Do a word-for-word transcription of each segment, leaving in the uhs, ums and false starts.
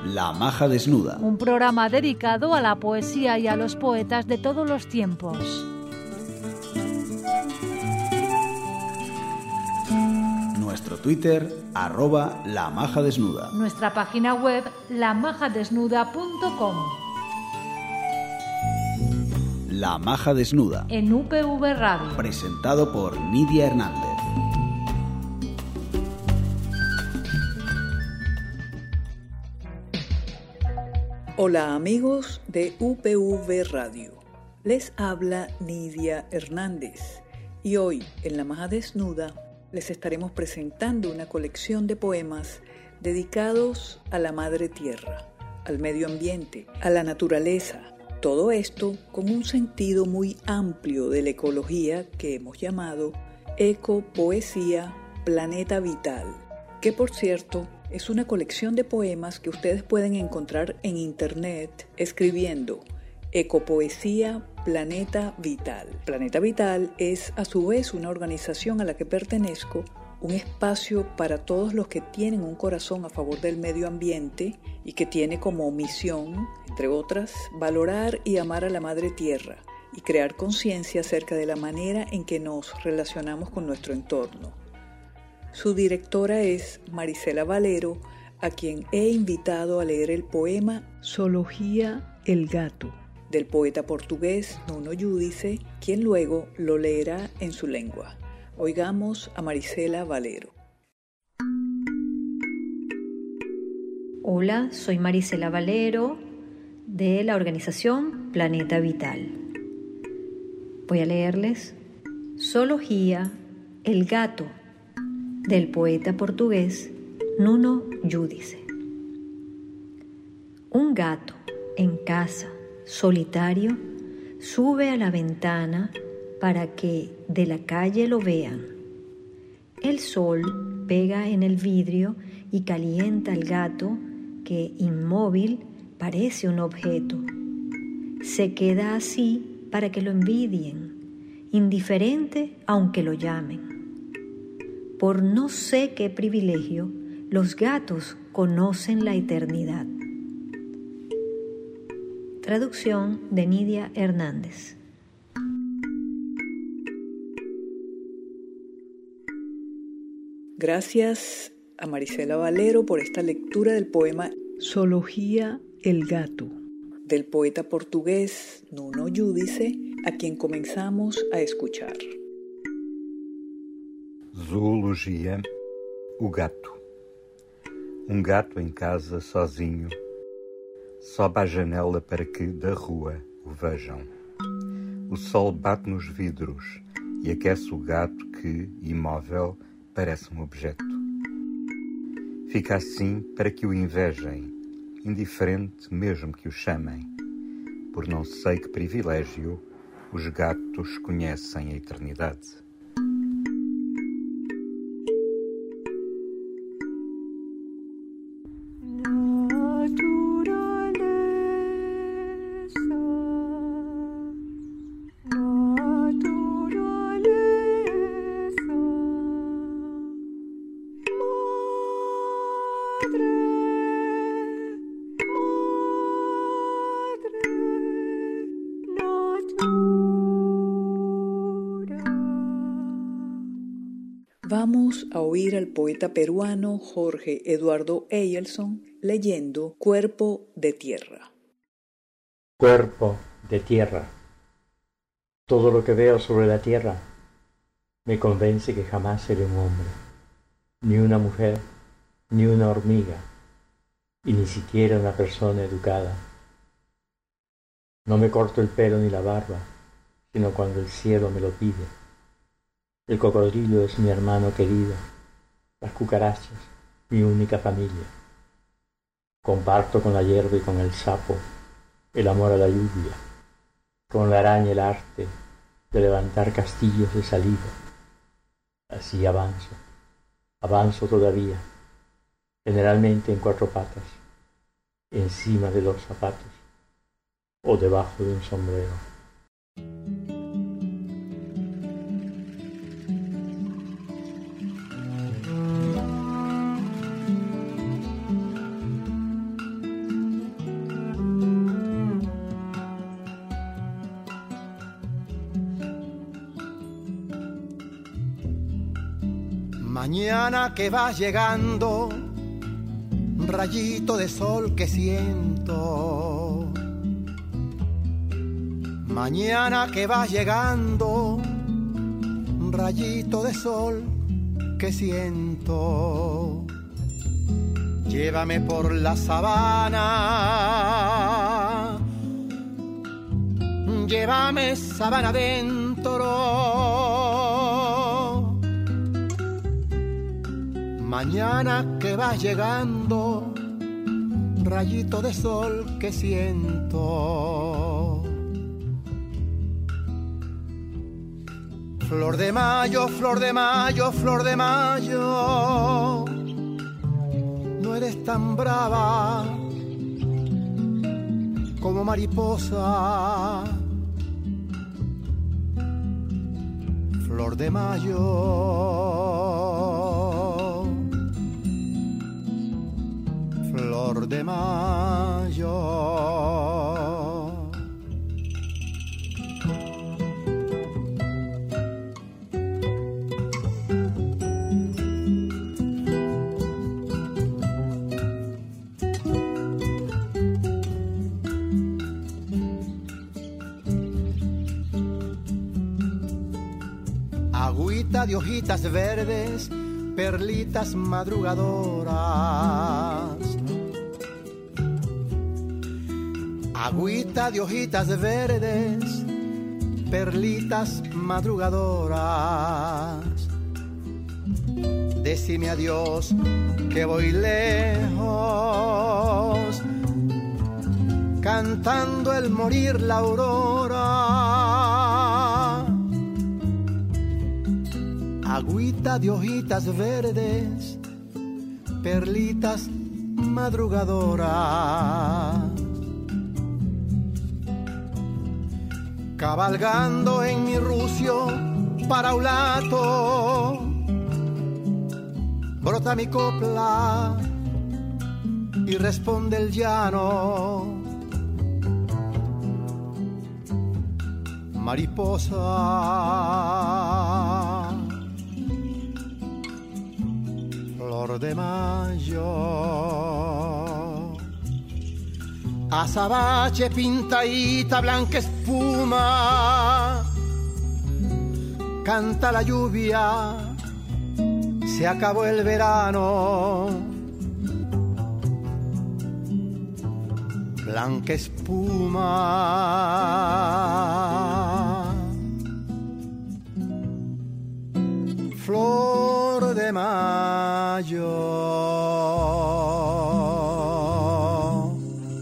La Maja Desnuda. Un programa dedicado a la poesía y a los poetas de todos los tiempos. Nuestro Twitter, arroba La Maja Desnuda. Nuestra página web, la maja desnuda punto com. La Maja Desnuda. En U P V Radio. Presentado por Nidia Hernández. Hola amigos de U P V Radio, les habla Nidia Hernández y hoy en La Maja Desnuda les estaremos presentando una colección de poemas dedicados a la madre tierra, al medio ambiente, a la naturaleza, todo esto con un sentido muy amplio de la ecología que hemos llamado Ecopoesía Planeta Vital, que por cierto es una colección de poemas que ustedes pueden encontrar en internet escribiendo Ecopoesía Planeta Vital. Planeta Vital es a su vez una organización a la que pertenezco, un espacio para todos los que tienen un corazón a favor del medio ambiente y que tiene como misión, entre otras, valorar y amar a la madre tierra y crear conciencia acerca de la manera en que nos relacionamos con nuestro entorno. Su directora es Marisela Valero, a quien he invitado a leer el poema Zoología el Gato, del poeta portugués Nuno Giudice, quien luego lo leerá en su lengua. Oigamos a Marisela Valero. Hola, soy Marisela Valero de la organización Planeta Vital. Voy a leerles Zoología el Gato, del poeta portugués Nuno Giudice. Un gato en casa, solitario, sube a la ventana para que de la calle lo vean. El sol pega en el vidrio y calienta al gato que, inmóvil, parece un objeto. Se queda así para que lo envidien, indiferente aunque lo llamen. Por no sé qué privilegio, los gatos conocen la eternidad. Traducción de Nidia Hernández. Gracias a Marisela Valero por esta lectura del poema Zoología el Gato, del poeta portugués Nuno Giudice, a quien comenzamos a escuchar. Zoologia, o gato. Um gato em casa sozinho, sobe à janela para que da rua o vejam. O sol bate nos vidros e aquece o gato que, imóvel, parece um objeto. Fica assim para que o invejem, indiferente mesmo que o chamem. Por não sei que privilégio, os gatos conhecem a eternidade. Vamos a oír al poeta peruano Jorge Eduardo Eyelson leyendo Cuerpo de Tierra. Cuerpo de tierra. Todo lo que veo sobre la tierra me convence que jamás seré un hombre, ni una mujer, ni una hormiga, y ni siquiera una persona educada. No me corto el pelo ni la barba, sino cuando el cielo me lo pide. El cocodrilo es mi hermano querido, las cucarachas, mi única familia. Comparto con la hierba y con el sapo el amor a la lluvia, con la araña el arte de levantar castillos de saliva. Así avanzo, avanzo todavía, generalmente en cuatro patas, encima de los zapatos o debajo de un sombrero. Mañana que vas llegando, rayito de sol que siento. Mañana que vas llegando, rayito de sol que siento. Llévame por la sabana, llévame sabana adentro. Mañana que vas llegando, rayito de sol que siento. Flor de mayo, flor de mayo, flor de mayo, no eres tan brava como mariposa. Flor de mayo, flor de mayo. Agüita de hojitas verdes, perlitas madrugadoras. Agüita de hojitas verdes, perlitas madrugadoras. Decime adiós que voy lejos, cantando el morir la aurora. Agüita de hojitas verdes, perlitas madrugadoras. Cabalgando en mi rucio paraulato, brota mi copla y responde el llano. Mariposa, flor de mayo, azabache pintadita, blanca espuma, canta la lluvia, se acabó el verano. Blanca espuma, flor de mayo.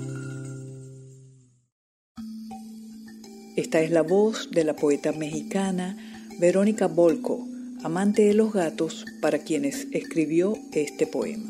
Esta es la voz de la poeta mexicana Verónica Volco, amante de los gatos, para quienes escribió este poema.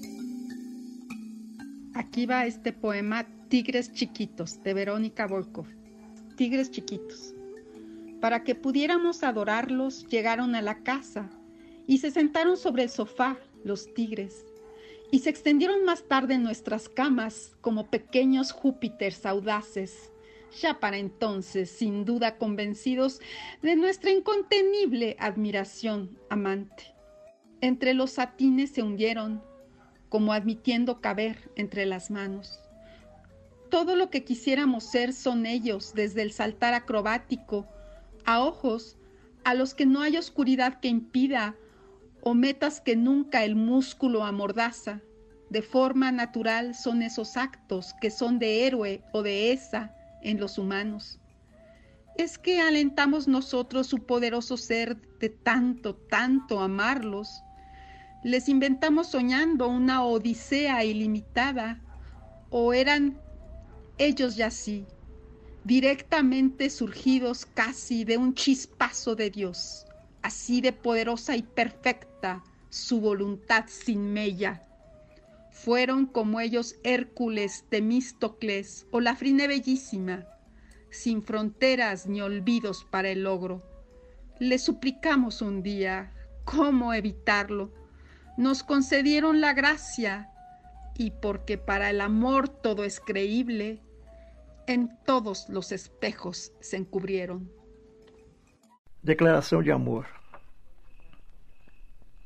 Aquí va este poema Tigres Chiquitos, de Verónica Volco. Tigres chiquitos. Para que pudiéramos adorarlos, llegaron a la casa y se sentaron sobre el sofá, los tigres, y se extendieron más tarde en nuestras camas como pequeños Júpiters audaces, ya para entonces, sin duda convencidos de nuestra incontenible admiración amante. Entre los satines se hundieron, como admitiendo caber entre las manos. Todo lo que quisiéramos ser son ellos, desde el saltar acrobático, a ojos a los que no hay oscuridad que impida, o metas que nunca el músculo amordaza. De forma natural son esos actos que son de héroe o de esa en los humanos. Es que alentamos nosotros su poderoso ser de tanto, tanto amarlos. Les inventamos soñando una odisea ilimitada, o eran ellos ya sí, directamente surgidos casi de un chispazo de Dios, así de poderosa y perfecta su voluntad sin mella. Fueron como ellos Hércules, Temístocles o la Frine bellísima, sin fronteras ni olvidos para el logro. Les suplicamos un día, ¿cómo evitarlo? Nos concedieron la gracia, y porque para el amor todo es creíble, en todos los espejos se encubrieron. Declaração de amor.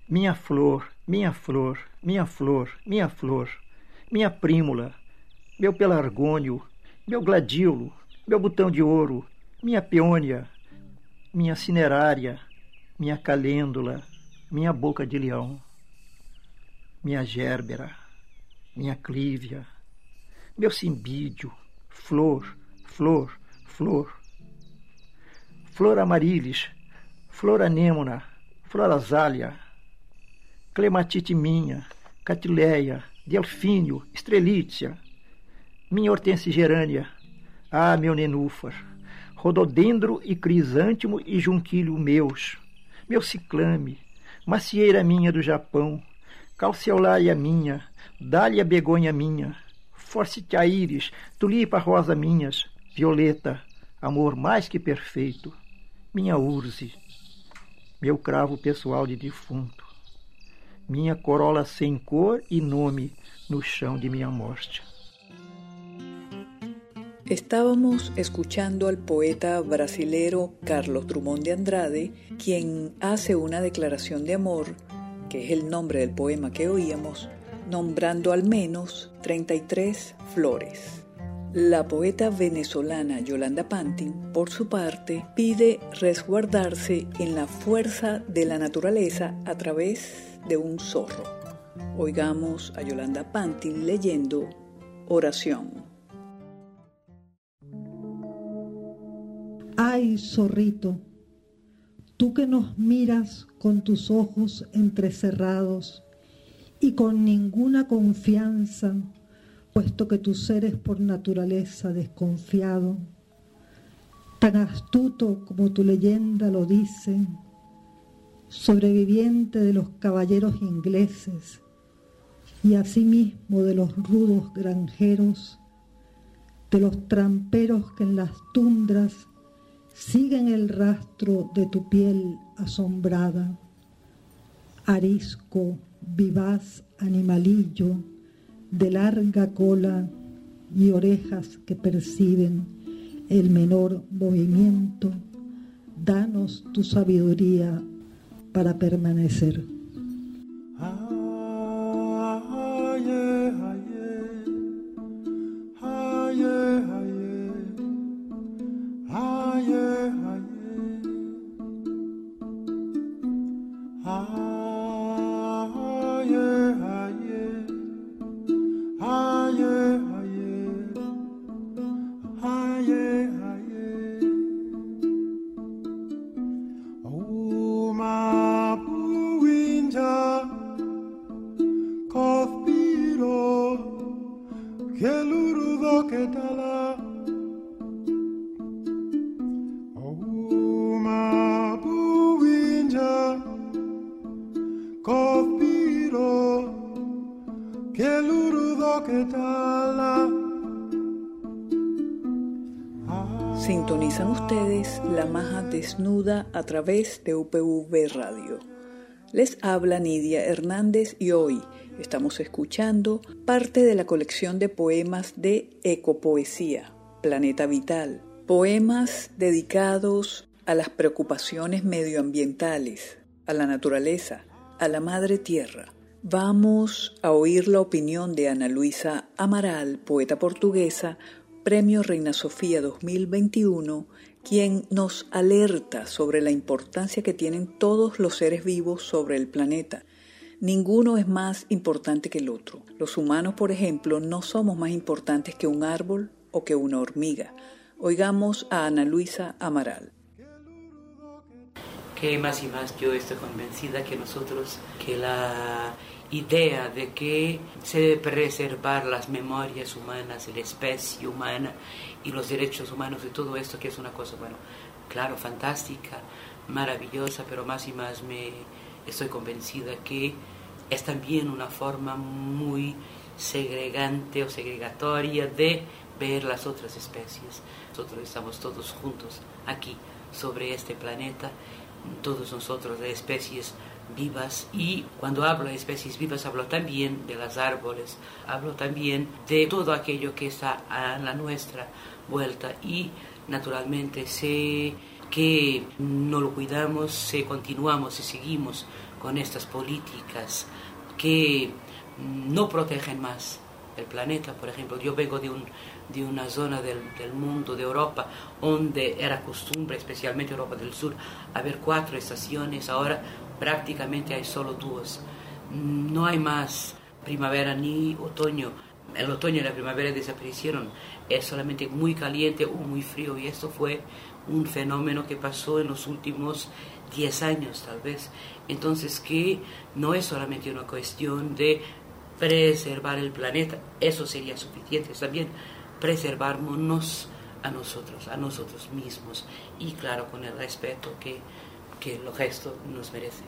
Minha flor, minha flor, minha flor, minha flor, minha prímula, meu pelargônio, meu gladiolo, meu botão de ouro, minha peônia, minha cinerária, minha calêndula, minha boca de leão, minha gérbera, minha clívia, meu cimbídio, flor, flor, flor, flor amarilis, flor anêmona, flor azália, clematite minha, catileia, delfínio, estrelícia, minha hortênsia gerânia, ah, meu nenúfar, rododendro e crisântimo e junquilho meus, meu ciclame, macieira minha do Japão, calceolaia minha, dália begonha minha, forsythia íris, tulipa rosa minhas, violeta, amor mais que perfeito, minha urze, meu cravo pessoal de defunto, minha corola sem cor e nome no chão de minha morte. Estábamos escuchando al poeta brasilero Carlos Drummond de Andrade, quien hace una declaración de amor, que es el nombre del poema que oíamos, nombrando al menos treinta y tres flores. La poeta venezolana Yolanda Pantin, por su parte, pide resguardarse en la fuerza de la naturaleza a través de un zorro. Oigamos a Yolanda Pantin leyendo Oración. Ay, zorrito, tú que nos miras con tus ojos entrecerrados y con ninguna confianza, puesto que tu ser es por naturaleza desconfiado, tan astuto como tu leyenda lo dice, sobreviviente de los caballeros ingleses y asimismo de los rudos granjeros, de los tramperos que en las tundras siguen el rastro de tu piel asombrada, arisco, vivaz animalillo, de larga cola y orejas que perciben el menor movimiento, danos tu sabiduría para permanecer. Sintonizan ustedes La Maja Desnuda a través de U P V Radio. Les habla Nidia Hernández y hoy estamos escuchando parte de la colección de poemas de Ecopoesía, Planeta Vital. Poemas dedicados a las preocupaciones medioambientales, a la naturaleza, a la madre tierra. Vamos a oír la opinión de Ana Luisa Amaral, poeta portuguesa, Premio Reina Sofía dos mil veintiuno, quien nos alerta sobre la importancia que tienen todos los seres vivos sobre el planeta. Ninguno es más importante que el otro. Los humanos, por ejemplo, no somos más importantes que un árbol o que una hormiga. Oigamos a Ana Luisa Amaral. Que más y más yo estoy convencida que nosotros, que la idea de que se debe preservar las memorias humanas, la especie humana y los derechos humanos y todo esto, que es una cosa, bueno, claro, fantástica, maravillosa, pero más y más me estoy convencida que es también una forma muy segregante o segregatoria de ver las otras especies. Nosotros estamos todos juntos aquí, sobre este planeta, todos nosotros de especies vivas, y cuando hablo de especies vivas hablo también de los árboles, hablo también de todo aquello que está a la nuestra vuelta, y naturalmente sé que no lo cuidamos, si continuamos y seguimos con estas políticas que no protegen más el planeta. Por ejemplo, yo vengo de, un, de una zona del, del mundo, de Europa, donde era costumbre, especialmente Europa del Sur, haber cuatro estaciones. Ahora prácticamente hay solo dos. No hay más primavera ni otoño. El otoño y la primavera desaparecieron. Es solamente muy caliente o muy frío, y esto fue un fenómeno que pasó en los últimos diez años tal vez. Entonces, que no es solamente una cuestión de preservar el planeta, eso sería suficiente, es también preservarnos a nosotros, a nosotros mismos, y claro, con el respeto que, que el resto nos merece.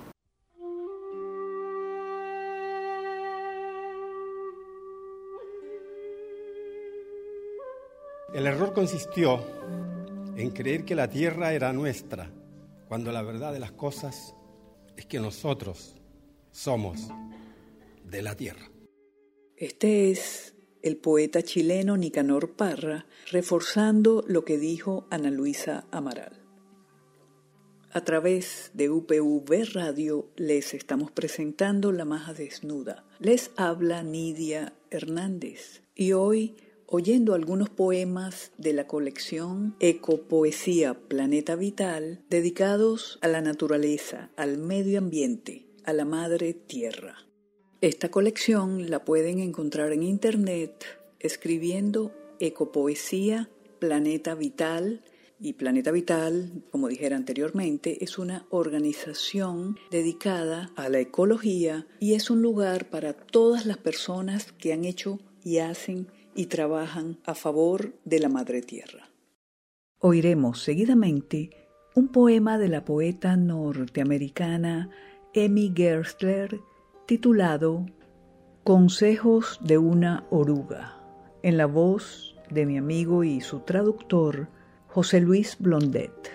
El error consistió en creer que la tierra era nuestra, cuando la verdad de las cosas es que nosotros somos de la tierra. Este es el poeta chileno Nicanor Parra, reforzando lo que dijo Ana Luisa Amaral. A través de U P V Radio les estamos presentando La Maja Desnuda. Les habla Nidia Hernández, y hoy, oyendo algunos poemas de la colección Ecopoesía Planeta Vital, dedicados a la naturaleza, al medio ambiente, a la madre tierra. Esta colección la pueden encontrar en internet escribiendo Ecopoesía Planeta Vital, y Planeta Vital, como dijera anteriormente, es una organización dedicada a la ecología y es un lugar para todas las personas que han hecho y hacen y trabajan a favor de la Madre Tierra. Oiremos seguidamente un poema de la poeta norteamericana Emmy Gerstler titulado Consejos de una oruga, en la voz de mi amigo y su traductor José Luis Blondet.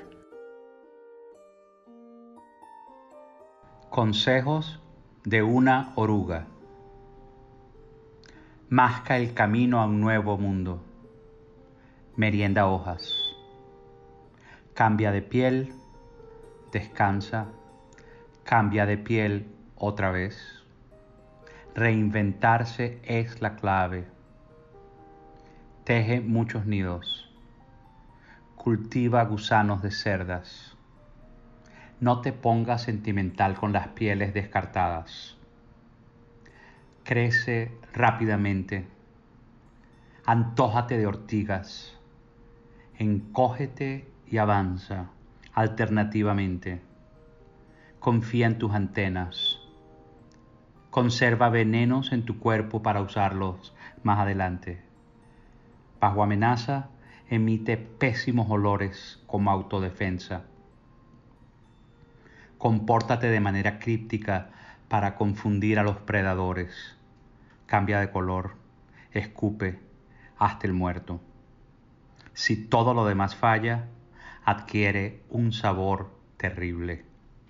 Consejos de una oruga. Masca el camino a un nuevo mundo. Merienda hojas. Cambia de piel, descansa, cambia de piel otra vez. Reinventarse es la clave. Teje muchos nidos. Cultiva gusanos de cerdas. No te pongas sentimental con las pieles descartadas. Crece rápidamente. Antójate de ortigas. Encógete y avanza alternativamente. Confía en tus antenas. Conserva venenos en tu cuerpo para usarlos más adelante. Bajo amenaza, emite pésimos olores como autodefensa. Compórtate de manera críptica para confundir a los predadores. Cambia de color, escupe, hazte el muerto. Si todo lo demás falla, adquiere un sabor terrible.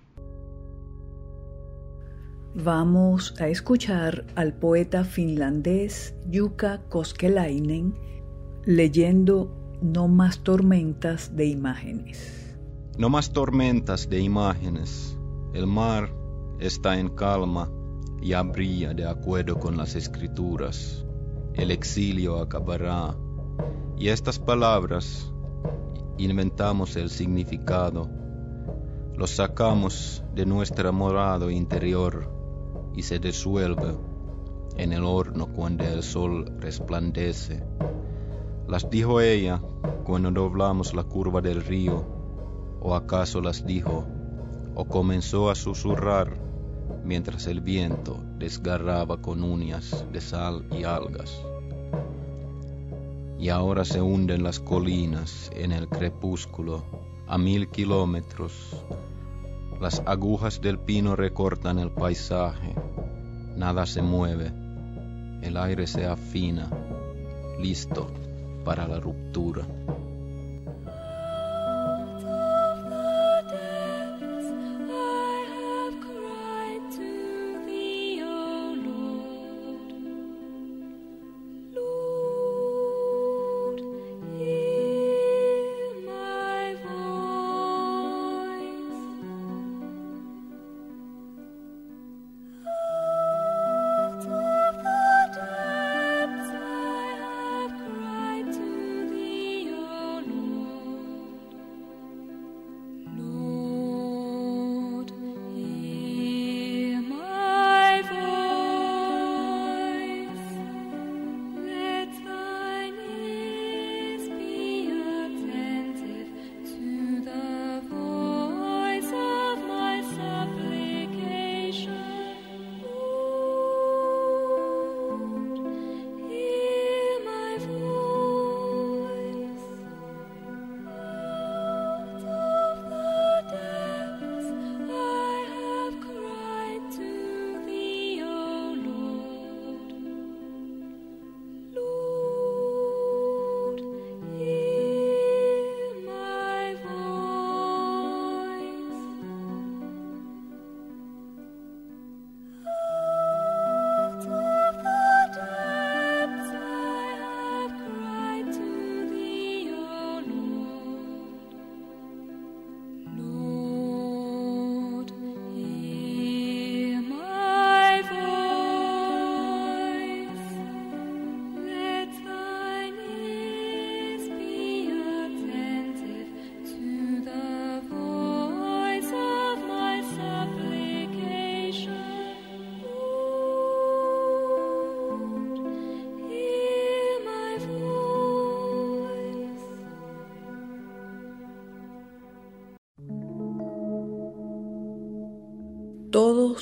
Vamos a escuchar al poeta finlandés Jukka Koskelainen leyendo No más tormentas de imágenes. No más tormentas de imágenes. El mar está en calma y brilla de acuerdo con las escrituras. El exilio acabará. Y estas palabras, inventamos el significado. Los sacamos de nuestro morado interior y se disuelve en el horno cuando el sol resplandece. Las dijo ella cuando doblamos la curva del río, o acaso las dijo, o comenzó a susurrar mientras el viento desgarraba con uñas de sal y algas. Y ahora se hunden las colinas en el crepúsculo a mil kilómetros. Las agujas del pino recortan el paisaje, nada se mueve, el aire se afina, listo para la ruptura.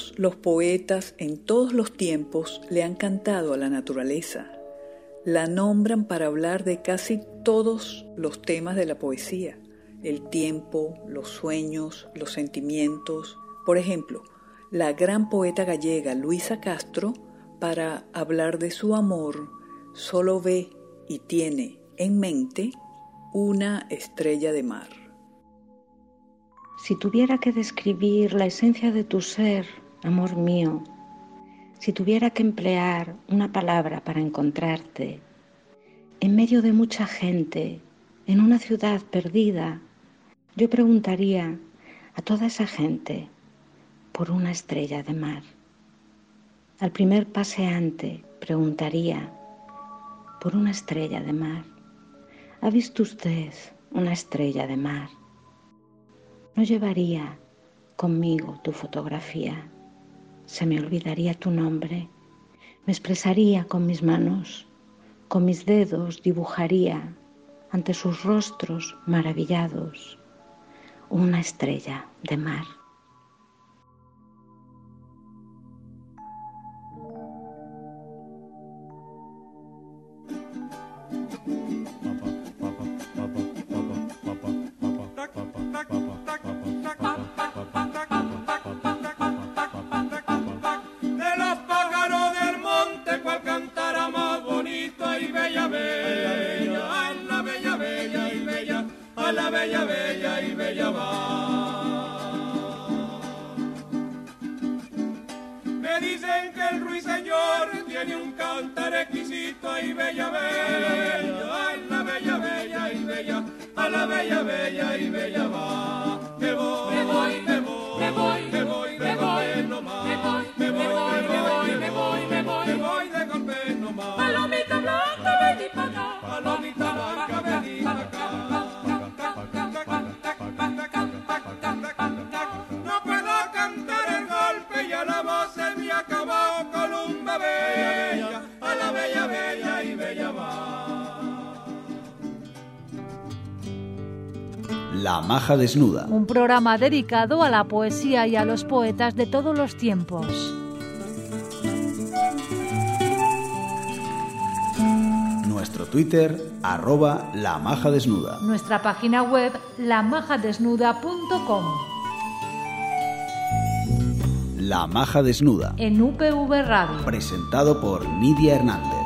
Todos los poetas en todos los tiempos le han cantado a la naturaleza. La nombran para hablar de casi todos los temas de la poesía: el tiempo, los sueños, los sentimientos. Por ejemplo, la gran poeta gallega Luisa Castro, para hablar de su amor, solo ve y tiene en mente una estrella de mar. Si tuviera que describir la esencia de tu ser, amor mío, si tuviera que emplear una palabra para encontrarte, en medio de mucha gente, en una ciudad perdida, yo preguntaría a toda esa gente por una estrella de mar. Al primer paseante preguntaría por una estrella de mar. ¿Ha visto usted una estrella de mar? No llevaría conmigo tu fotografía, se me olvidaría tu nombre, me expresaría con mis manos, con mis dedos dibujaría ante sus rostros maravillados una estrella de mar. Bella, bella y bella va. Me dicen que el ruiseñor tiene un cantar exquisito y bella, bella, ay, la bella, bella y bella, a la bella, bella y bella va. Me voy, me voy, me voy, me voy, me voy, me voy, nomás. Me voy, me voy, me voy, me voy, me voy, me voy de golpe nomás. Palomita blanca, vení para acá. Palomita blanca, vení para acá. No puedo cantar el golpe, ya la voz se me acabó. Columba bella, a la bella, bella y bella va. La maja desnuda. Un programa dedicado a la poesía y a los poetas de todos los tiempos. Nuestro Twitter, arroba la maja desnuda. Nuestra página web, la maja desnuda punto com. La maja desnuda. En U P V Radio. Presentado por Nidia Hernández.